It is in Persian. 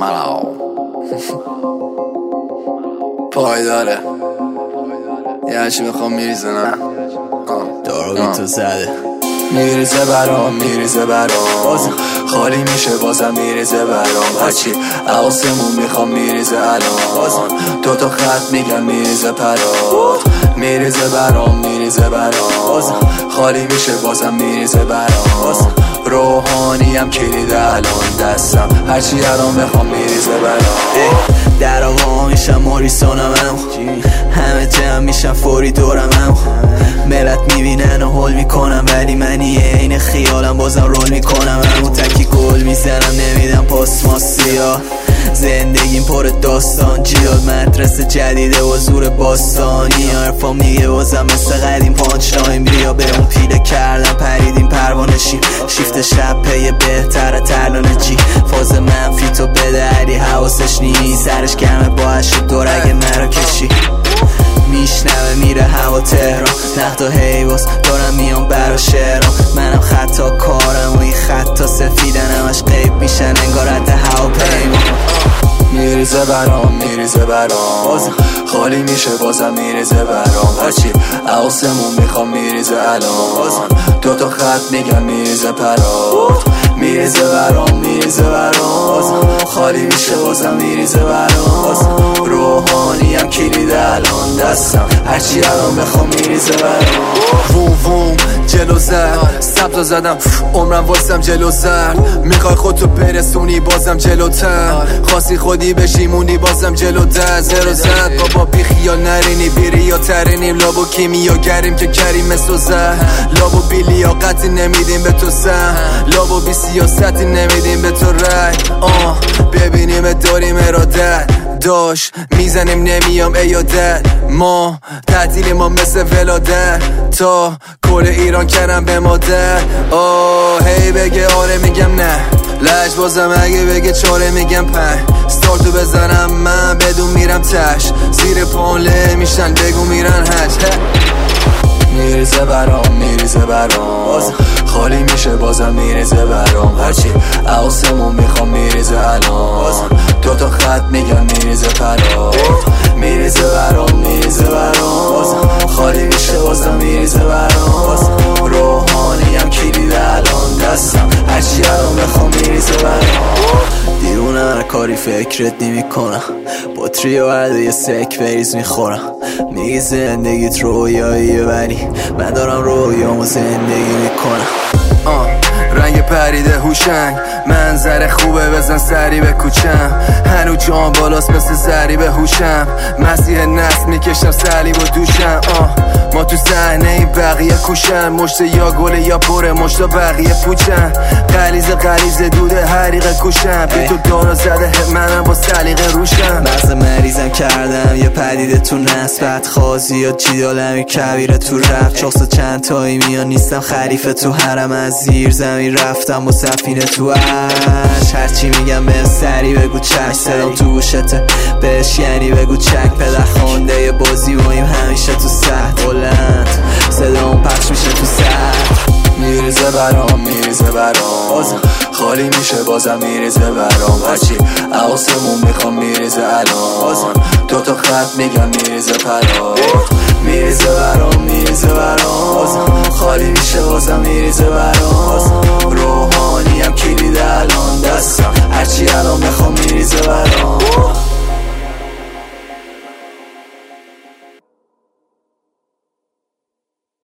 پایداره یه هرچی بخوام میریزه نه دارو بی تو زده میریزه برام خالی میشه بازم میریزه برام هرچی آسمون میخوام میریزه الان دوتا خط میگم میریزه پرات میریزه برام خالی میشه بازم میریزه برام روحانیم کلید الان دستم هرچی الان بخوام میریزه برام در آقا میشم موریسونم همه جمع میشم فوری دورم ملت میبینن و حل میکنم ولی منی این خیالم بازم رول میکنم همون تکی گل میزنم نمیدم پاس ماسیا زندگیم پر داستان جیاد مدرسه جدیده و زور باستانی حرفام میگه بازم مثل قدیم پانچ لاین بیا به اون پیله کردم پریدیم پروانشی شیفت شب پی بهتره ترلانه جی فاز منفی تو بده علی حواسش نیست سرش گرمه با هشت دورگه مرا کشی میشنوه میره هوا تهران نقد و حیواس دارم میام برا شعرام منم خطا کارم و این خطا سفیدن همش غیب میشن انگار رد هواپیما میریزه برام خالی میشه بازم میریزه برام هرچی آسمون میخوام میریزه الان دوتا خط میگم میریزه پرات میریزه برام خالی میشه بازم میریزه برام روحانیم کلید الان دستم هرچی الان بخوام میریزه برام ووم جلو زد سبتا زدم عمرم واسم جلو زرد میخوای خودتو برسونی بازم جلوتر خواستی خودی بشی موندی بازم جلو در زرو زد بابا بی خیال نرینی بیری یا ترینیم لابو کیمیا گریم که کریم مثل زه لابو بی لیاقتی نمیدیم به تو زن لابو بی سیاستی نمیدیم به تو رای ببینیم داریم ارادت داش میزنیم نمیام ایادت ما تعطیلی ما مثل ولادت تا کل ایران کردم به مادر هی بگه آره میگم نه لج بازم اگه بگه چاره میگم پنج ستارتو بزنم من بدون میرم تش زیر پانله میشن بگو میرن هج میریزه برام خالی میشه بازم میریزه برام هرچی آسمون میخوام میریزه الان دوتا خط میگم میریزه پرات میریزه برام خالی میشه بازم میریزه برام روحانیم کلید الان دستم هرچی الان بخوام میریزه برام دیرونم هر کاری فکرت نمی کنم با تریو هر یه سک بریز میخورم میگی زندگیت رویاییه ولی من دارم رویامو زندگی میکنم رنگ پریده هوشنگ منظر خوبه بزن سری به کوچم هنو جان بالاست مثل زری به هوشم مسیح نسل میکشم صلیب و دوشم ما تو صحنه این بقیه کوشن مشت یا گله یا پره مشتا بقیه پوچن غلیظ دوده حریق کوشن بی تو دارو زده منم با سلیقه روشم مغز مریضم کردم یه پدیده تو نسبت خازی یا جیدالمی کبیره تو رفت چاست چند تایی میان نیستم خریفه تو حرم از زیر زمین رفتم با سفینه تو عرش هرچی میگم به سری بگو چک صدام تو گوشته بهش یعنی بگو چک پدر خونده بازی باییم همیشه تو سطح بلند صدام پخش میشه تو سطح میریزه برام خالی میشه بازم میریزه برام هرچی آسمون میخوام میریزه الان دوتا خط میگم میریزه پرات میریزه برام خالی میشه بازم میریزه برام روحانیم کلید الان دستم هرچی الان بخوام میریزه برام